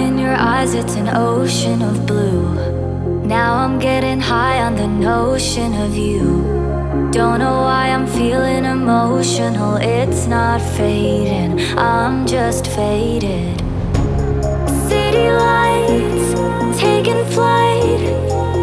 in your eyes, it's an ocean of blue. Now I'm getting high on the notion of you. Don't know why I'm feeling emotional. It's not fading, I'm just faded. City lights taking flight.